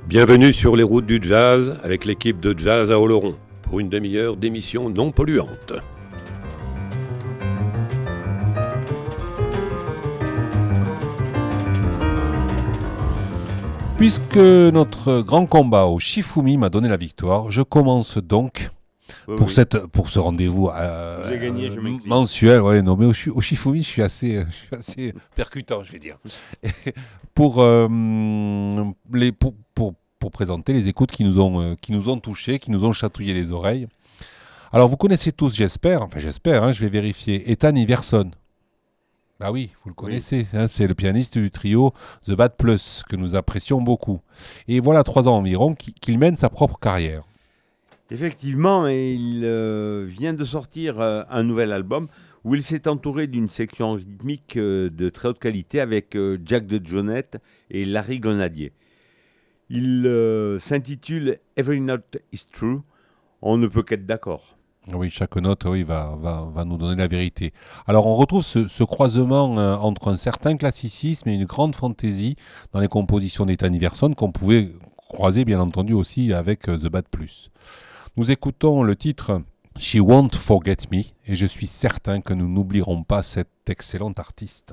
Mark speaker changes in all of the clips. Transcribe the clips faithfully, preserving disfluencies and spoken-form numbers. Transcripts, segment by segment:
Speaker 1: Bienvenue sur les routes du jazz avec l'équipe de Jazz à Oloron pour une demi-heure d'émission non polluante.
Speaker 2: Puisque notre grand combat au Shifumi m'a donné la victoire, je commence donc
Speaker 3: Oui,
Speaker 2: pour,
Speaker 3: oui.
Speaker 2: cette, pour ce rendez-vous euh,
Speaker 3: J'ai gagné, je m'incline.
Speaker 2: mensuel. Ouais, non, mais au, au Shifumi, je suis assez, je suis assez percutant, je vais dire. pour, euh, les, pour, pour, pour présenter les écoutes qui nous, ont, euh, qui nous ont touchés, qui nous ont chatouillé les oreilles. Alors, vous connaissez tous, j'espère, enfin j'espère, hein, je vais vérifier, Ethan Iverson. Bah oui, vous le connaissez, oui. hein, c'est le pianiste du trio The Bad Plus, que nous apprécions beaucoup. Et voilà trois ans environ qu'il mène sa propre carrière.
Speaker 3: Effectivement, il euh, vient de sortir euh, un nouvel album où il s'est entouré d'une section rythmique euh, de très haute qualité avec euh, Jack DeJohnette et Larry Grenadier. Il euh, s'intitule Every Note is True. On ne peut qu'être d'accord.
Speaker 2: Oui, chaque note oui, va, va, va nous donner la vérité. Alors on retrouve ce, ce croisement euh, entre un certain classicisme et une grande fantaisie dans les compositions d'Ethan Iverson qu'on pouvait croiser bien entendu aussi avec euh, The Bad Plus. Nous écoutons le titre She Won't Forget Me et je suis certain que nous n'oublierons pas cet excellent artiste.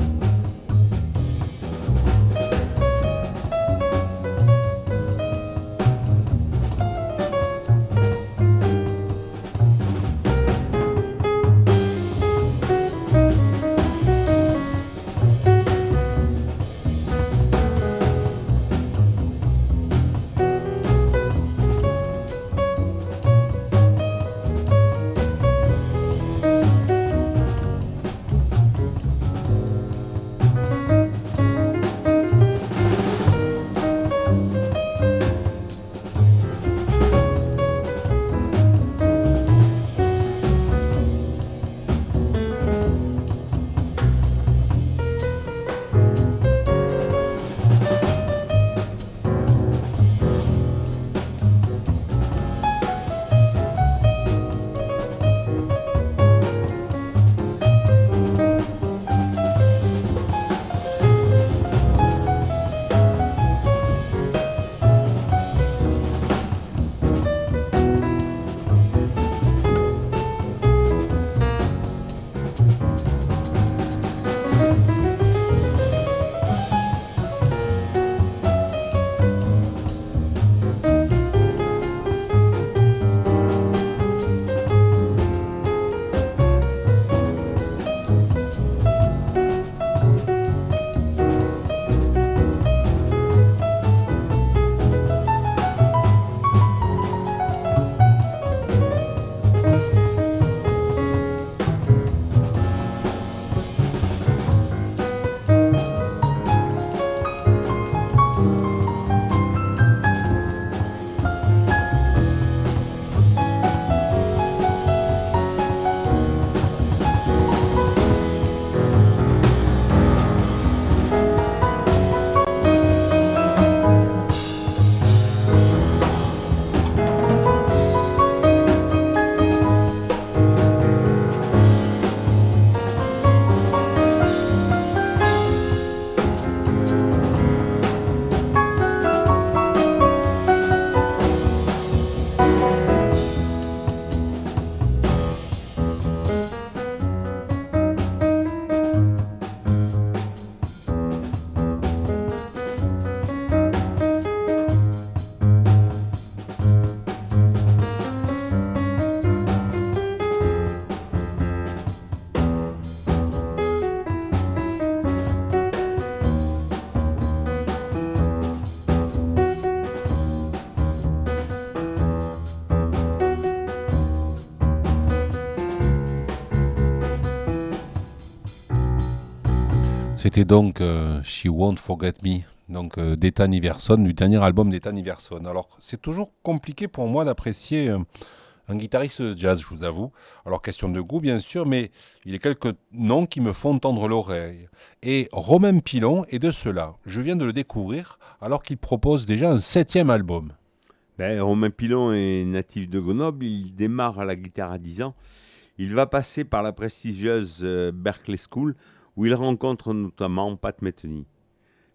Speaker 2: C'était donc euh, She Won't Forget Me, donc euh, d'Ethan Iverson, du dernier album d'Ethan Iverson. Alors, c'est toujours compliqué pour moi d'apprécier euh, un guitariste de jazz, je vous avoue. Alors, question de goût, bien sûr, mais il y a quelques noms qui me font tendre l'oreille. Et Romain Pilon est de ceux-là. Je viens de le découvrir alors qu'il propose déjà un septième album.
Speaker 3: Ben, Romain Pilon est natif de Grenoble. Il démarre à la guitare à dix ans. Il va passer par la prestigieuse euh, Berklee School, où il rencontre notamment Pat Metheny.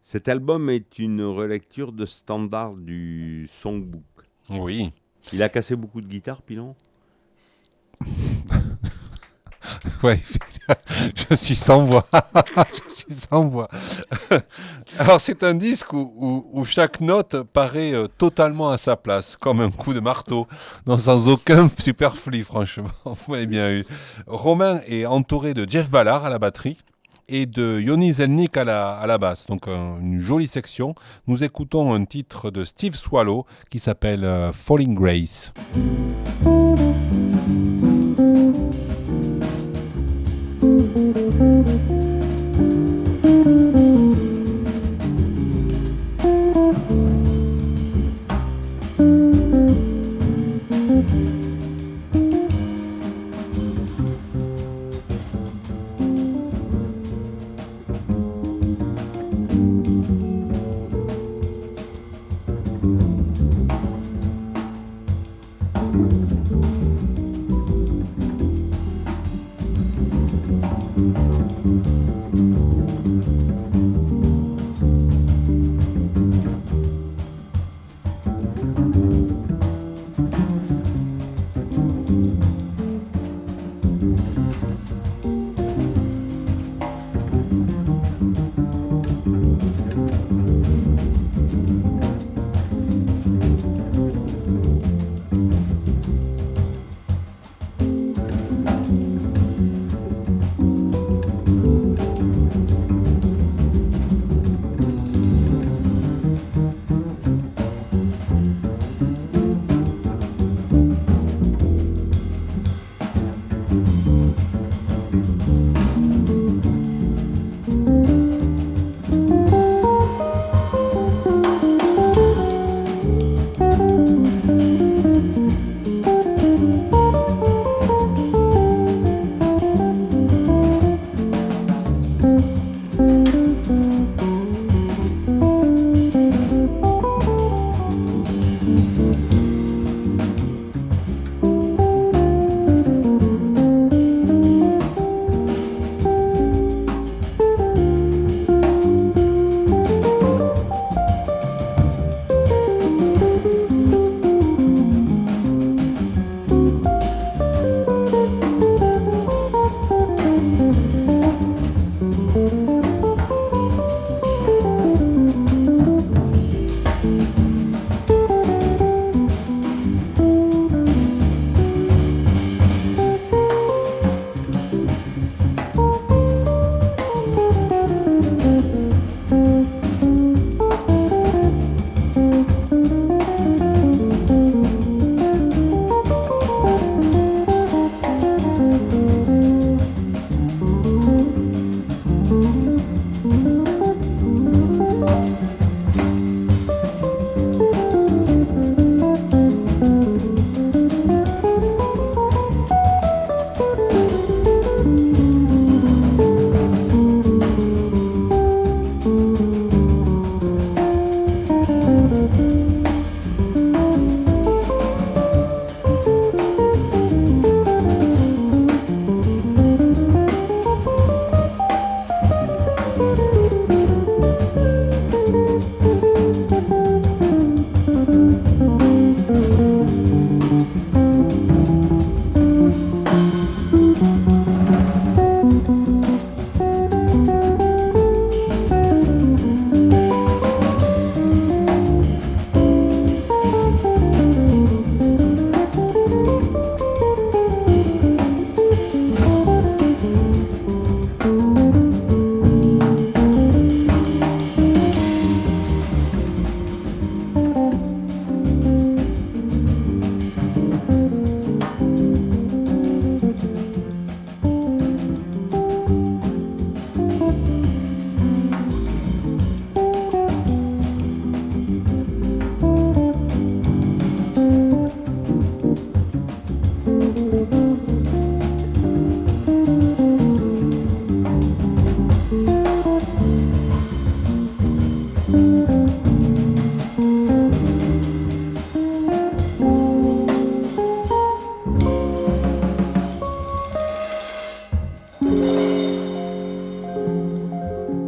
Speaker 3: Cet album est une relecture de standard du songbook.
Speaker 2: Oui.
Speaker 3: Il a cassé beaucoup de guitares, Pilon.
Speaker 2: Ouais, je suis sans voix. je suis sans voix. Alors, c'est un disque où, où, où chaque note paraît euh, totalement à sa place, comme un coup de marteau, non, sans aucun superflu, franchement. Vous m'avez bien eu. Romain est entouré de Jeff Ballard à la batterie et de Yoni Zelnik à la, à la basse. Donc, un, une jolie section. Nous écoutons un titre de Steve Swallow qui s'appelle euh, Falling Grace.
Speaker 4: Thank you.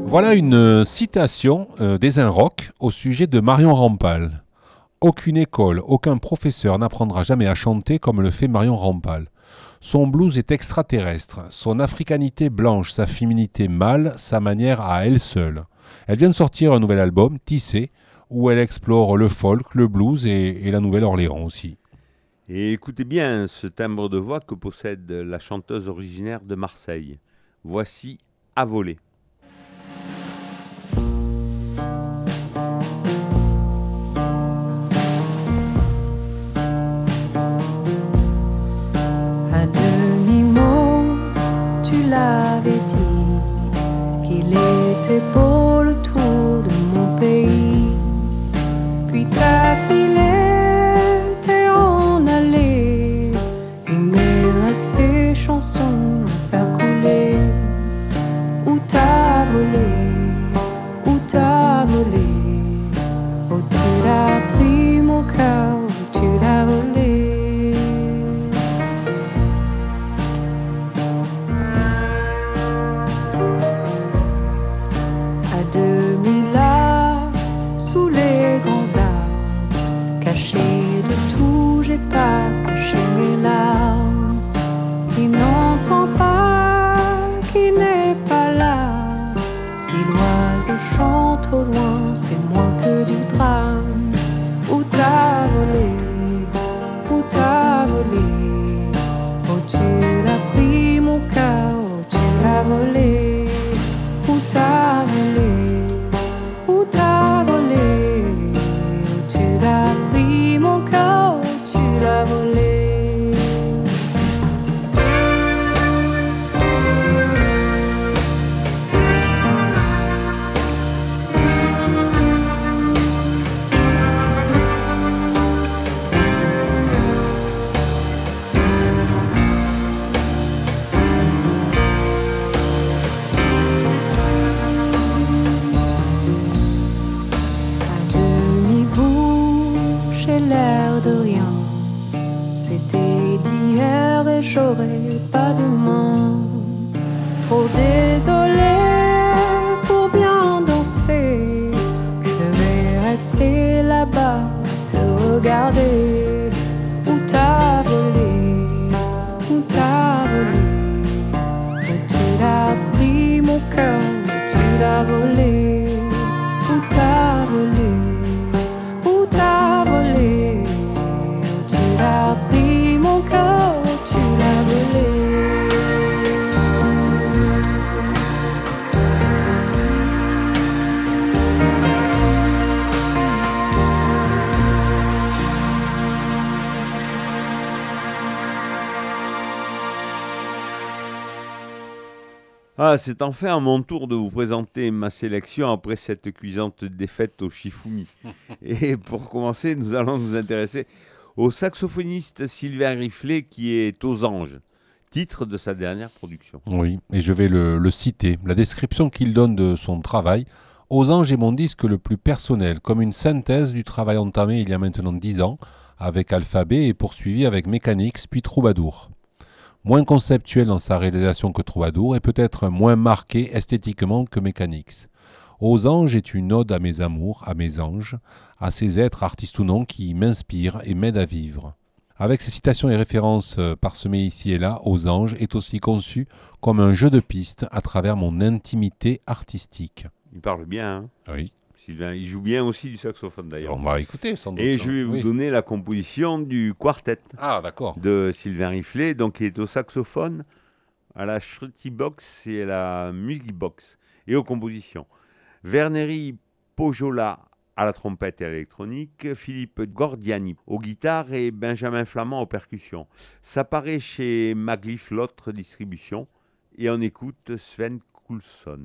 Speaker 2: Voilà une euh, citation euh, des Inrocks au sujet de Marion Rampal. Aucune école, aucun professeur n'apprendra jamais à chanter comme le fait Marion Rampal. Son blues est extraterrestre, son africanité blanche, sa féminité mâle, sa manière à elle seule. Elle vient de sortir un nouvel album, Tissé, où elle explore le folk, le blues et, et la Nouvelle-Orléans aussi.
Speaker 3: Et écoutez bien ce timbre de voix que possède la chanteuse originaire de Marseille. Voici À voler.
Speaker 4: À demi-mot, tu l'avais dit qu'il était beau le tour de mon pays. Puis t'as filé, t'es en allé. Il m'est resté chanson à faire couler. Où t'as volé, où t'as volé. Oh, tu l'as pris mon cœur, où tu l'as volé. Demi-là, sous les grands arbres, caché de tout, j'ai pas caché mes larmes. Qui n'entend pas, qui n'est pas là. Si l'oiseau chante au loin, c'est moins que du drame. Où t'as volé, où t'as volé. Oh, tu l'as pris mon cœur, oh, tu l'as volé. Où t'as volé, où t'as volé, où tu l'as pris mon cœur, où tu l'as volé. L'air de rien, c'était d'hier et j'aurai pas demain. Trop désolé pour bien danser, je vais rester là-bas à te regarder. Où t'as volé, où t'as volé, où tu l'as pris mon cœur, où tu l'as volé. Où t'as volé, où t'as volé, où tu l'as pris mon cœur, où tu l'as volé.
Speaker 3: Ah, c'est enfin à mon tour de vous présenter ma sélection après cette cuisante défaite au Shifumi. Et pour commencer, nous allons nous intéresser au saxophoniste Sylvain Riflet qui est Aux Anges, titre de sa dernière production.
Speaker 2: Oui, et je vais le, le citer. La description qu'il donne de son travail. Aux Anges est mon disque le plus personnel, comme une synthèse du travail entamé il y a maintenant dix ans avec Alphabet et poursuivi avec Mechanix puis Troubadour. Moins conceptuel dans sa réalisation que Troubadour et peut-être moins marqué esthétiquement que Mechanix. Aux Anges est une ode à mes amours, à mes anges, à ces êtres, artistes ou non, qui m'inspirent et m'aident à vivre. Avec ces citations et références parsemées ici et là, Aux Anges est aussi conçu comme un jeu de pistes à travers mon intimité artistique.
Speaker 3: Il parle bien, hein,
Speaker 2: Oui.
Speaker 3: Sylvain. Il joue bien aussi du saxophone d'ailleurs.
Speaker 2: On va écouter sans doute.
Speaker 3: Et je vais vous
Speaker 2: Oui.
Speaker 3: donner la composition du quartet
Speaker 2: Ah, d'accord.
Speaker 3: de Sylvain Riflet, donc qui est au saxophone, à la Shruti Box et à la Music Box, et aux compositions. Verneri Pojola à la trompette et à l'électronique, Philippe Gordiani aux guitares et Benjamin Flamand aux percussions. Ça paraît chez Maglyph l'autre distribution, et on écoute Sven Coulson.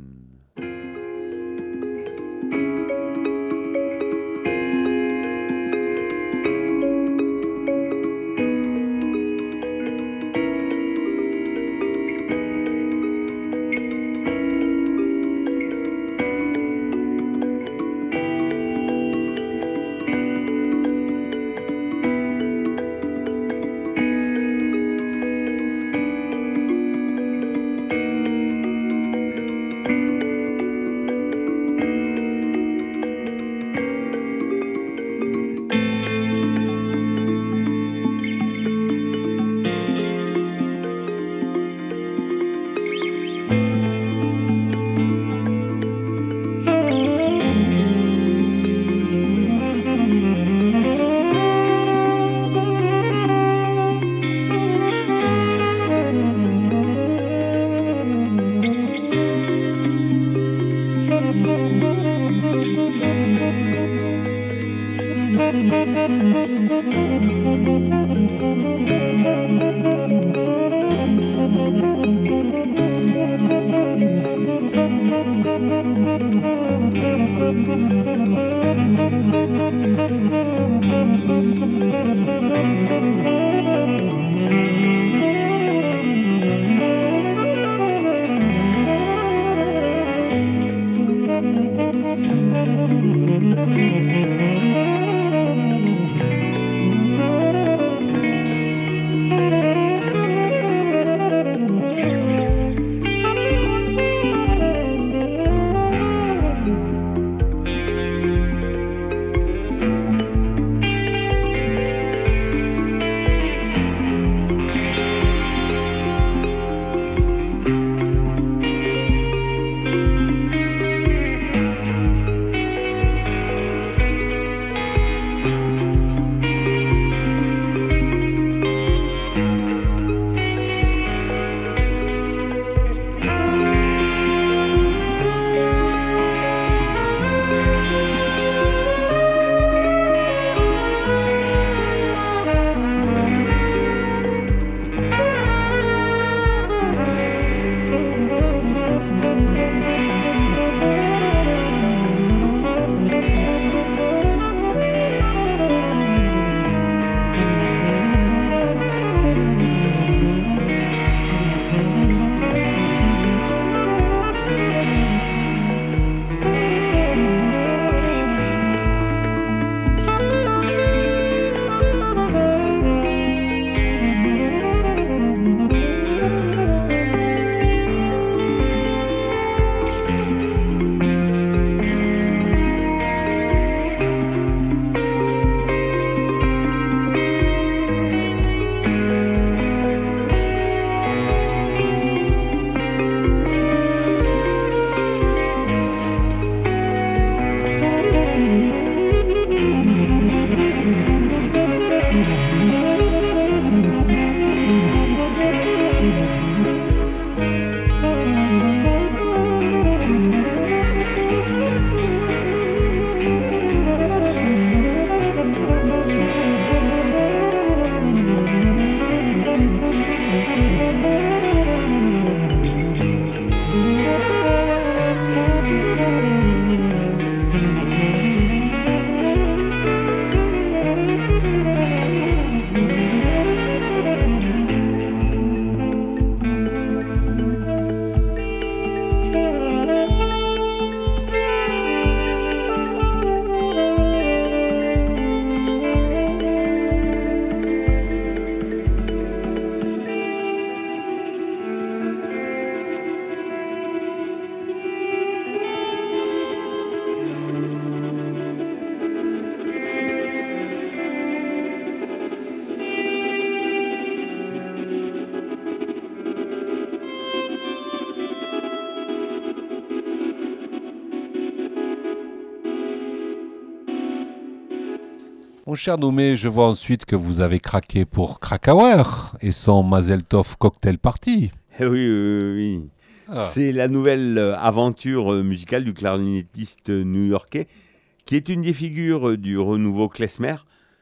Speaker 2: Mon cher Noumé, je vois ensuite que vous avez craqué pour Krakauer et son Mazel Tov Cocktail Party.
Speaker 3: Eh oui, oui, oui.
Speaker 2: Ah.
Speaker 3: C'est la nouvelle euh, aventure euh, musicale du clarinettiste new-yorkais, qui est une des figures euh, du renouveau klezmer,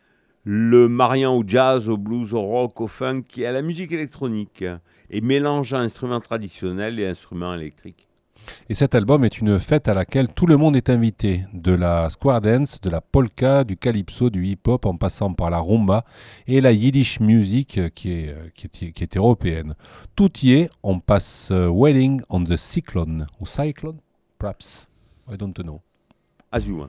Speaker 3: le mariant au jazz, au blues, au rock, au funk et à la musique électronique, et mélangeant instruments traditionnels et instruments électriques.
Speaker 2: Et cet album est une fête à laquelle tout le monde est invité, de la square dance, de la polka, du calypso, du hip-hop, en passant par la rumba et la Yiddish music qui est, qui est, qui est européenne. Tout y est, on passe uh, Wedding on the Cyclone, ou Cyclone, perhaps, I don't know.
Speaker 3: As you want.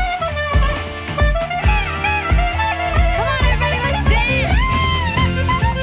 Speaker 5: Come on, everybody, let's dance!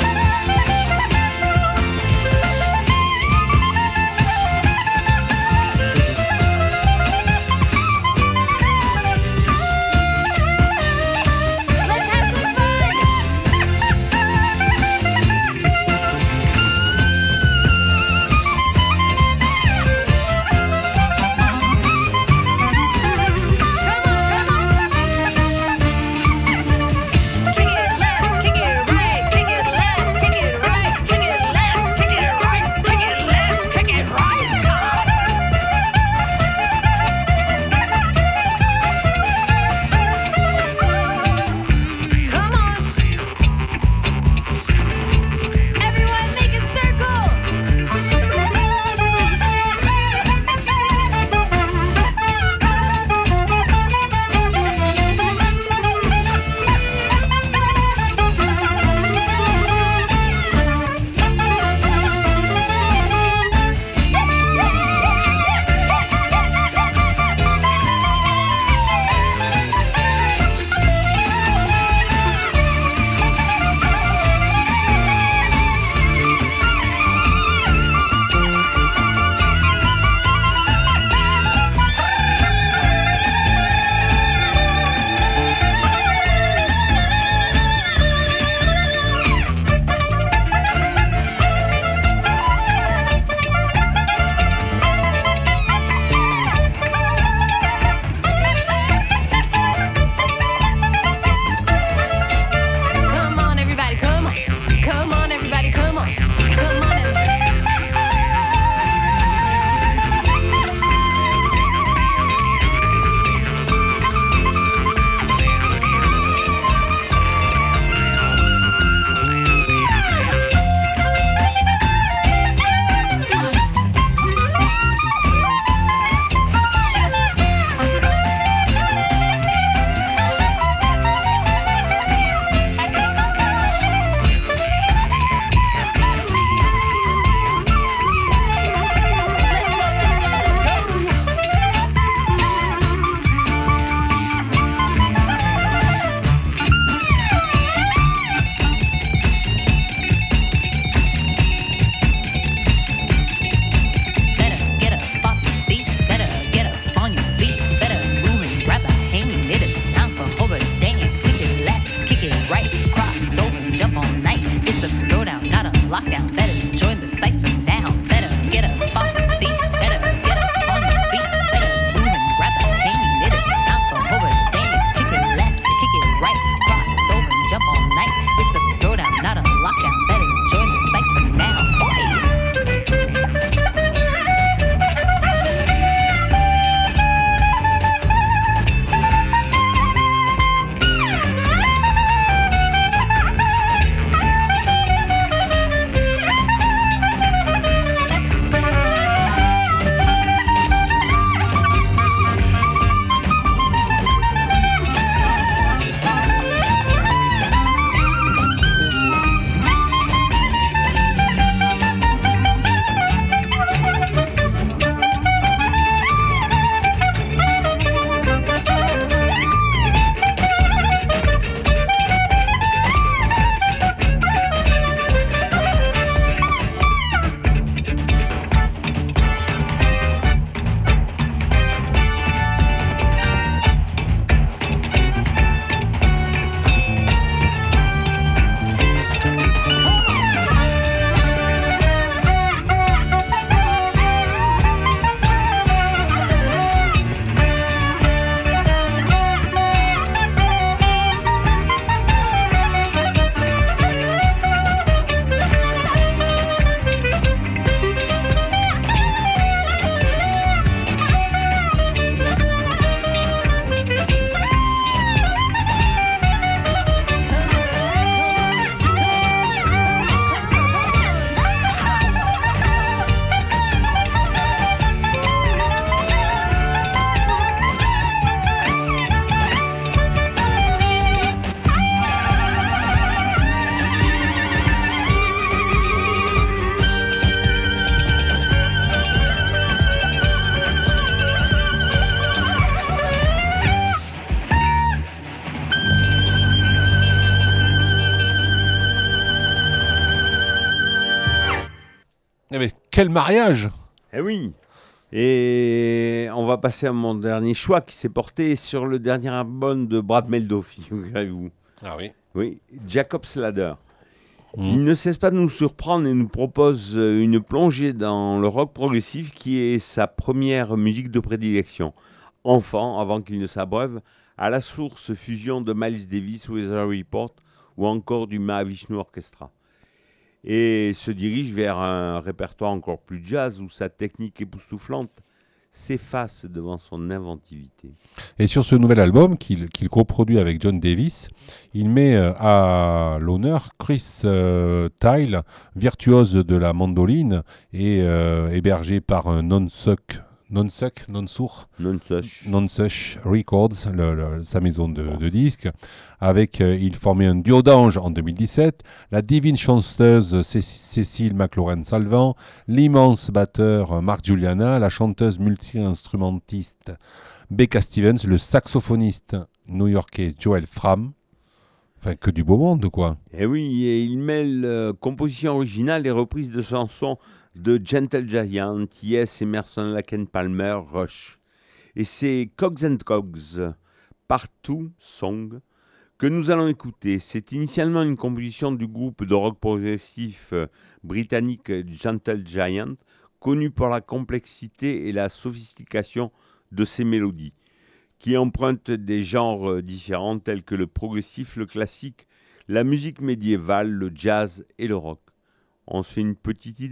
Speaker 2: Eh ben, quel mariage!
Speaker 3: Eh oui. Et on va passer à mon dernier choix qui s'est porté sur le dernier album de Brad Mehldau, figurez-vous.
Speaker 2: Ah oui.
Speaker 3: Oui, Jacob's Ladder.
Speaker 2: Mmh.
Speaker 3: Il ne cesse pas de nous surprendre et nous propose une plongée dans le rock progressif qui est sa première musique de prédilection. Enfant, avant qu'il ne s'abreuve, à la source fusion de Miles Davis, Weather Report ou encore du Mahavishnu Orchestra. Et se dirige vers un répertoire encore plus jazz où sa technique époustouflante s'efface devant son inventivité.
Speaker 2: Et sur ce nouvel album qu'il qu'il coproduit avec John Davis, il met euh, à l'honneur Chris euh, Tyle, virtuose de la mandoline et euh, hébergé par un non-suck, non-suck, non-sourd,
Speaker 3: Non-such.
Speaker 2: Non-Such Records, le, le, sa maison de, de disques. Avec, euh, il formait un duo d'anges en deux mille dix-sept, la divine chanteuse Cé- Cécile McLaurin-Salvant, l'immense batteur Mark Juliana, la chanteuse multi-instrumentiste Becca Stevens, le saxophoniste new-yorkais Joel Fram. Enfin, que du beau monde, quoi.
Speaker 3: Et oui, et il mêle euh, composition originale et reprise de chansons de Gentle Giant, Yes, Emerson, Lake and Palmer, Rush. Et c'est Cogs and Cogs, Partout Song, que nous allons écouter. C'est initialement une composition du groupe de rock progressif euh, britannique Gentle Giant, connu pour la complexité et la sophistication de ses mélodies, qui empruntent des genres euh, différents tels que le progressif, le classique, la musique médiévale, le jazz et le rock. On se fait une petite idée ?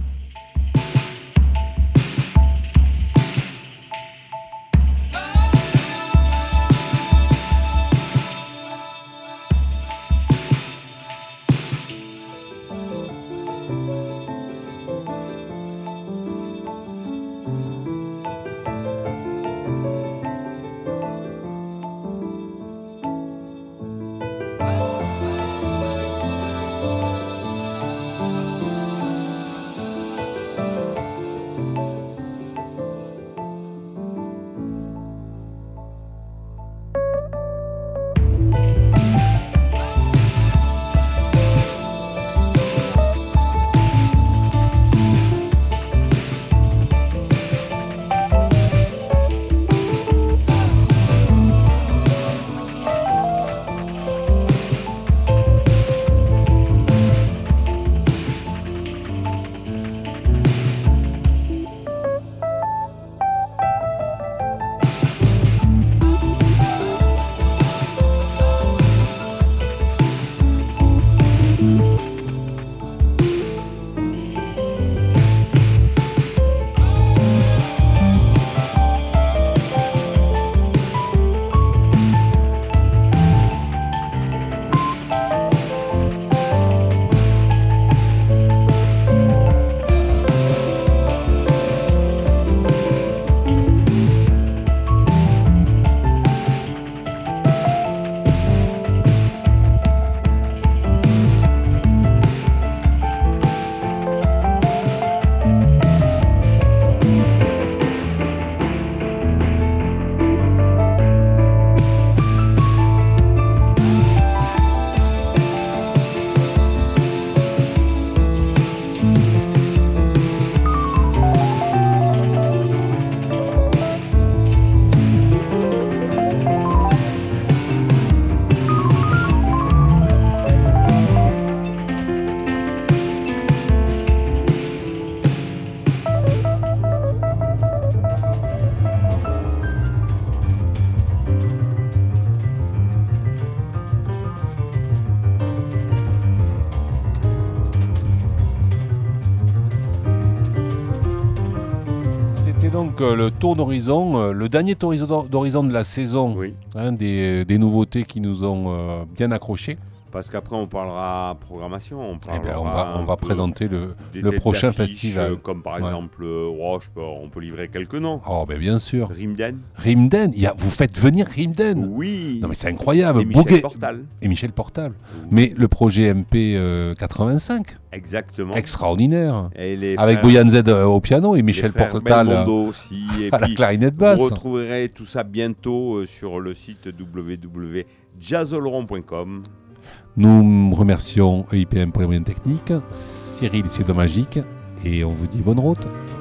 Speaker 2: Donc euh, le tour d'horizon, euh, le dernier tour d'horizon de la saison,
Speaker 3: Oui.
Speaker 2: hein, des, des nouveautés qui nous ont euh, bien accrochés.
Speaker 3: Parce qu'après, on parlera programmation. On,
Speaker 2: Eh bien, on
Speaker 3: parlera
Speaker 2: va, on
Speaker 3: un
Speaker 2: va
Speaker 3: peu
Speaker 2: présenter le,
Speaker 3: des
Speaker 2: le
Speaker 3: têtes
Speaker 2: prochain
Speaker 3: d'affiche,
Speaker 2: festival.
Speaker 3: euh, Comme par
Speaker 2: Ouais.
Speaker 3: exemple, euh, oh, je peux- on peut livrer quelques noms.
Speaker 2: Oh, ben bien sûr.
Speaker 3: Rimden.
Speaker 2: Rimden, il y a, vous faites venir Rimden.
Speaker 3: Oui.
Speaker 2: Non mais c'est incroyable.
Speaker 3: Et Michel
Speaker 2: Bouguet-
Speaker 3: Portal.
Speaker 2: Et Michel Portal.
Speaker 3: Oui.
Speaker 2: Mais le projet M P euh, quatre-vingt-cinq,
Speaker 3: Exactement.
Speaker 2: extraordinaire.
Speaker 3: Et les
Speaker 2: Avec
Speaker 3: frères-
Speaker 2: Boyan Z euh, au piano et Michel
Speaker 3: les frères
Speaker 2: Portal euh,
Speaker 3: Belmondo aussi. Et
Speaker 2: à la
Speaker 3: puis,
Speaker 2: clarinette basse.
Speaker 3: vous retrouverez tout ça bientôt euh, sur le site w w w point jazzoloron point com.
Speaker 2: Nous remercions E I P M pour les moyens techniques, Cyril Sidomagique et on vous dit bonne route.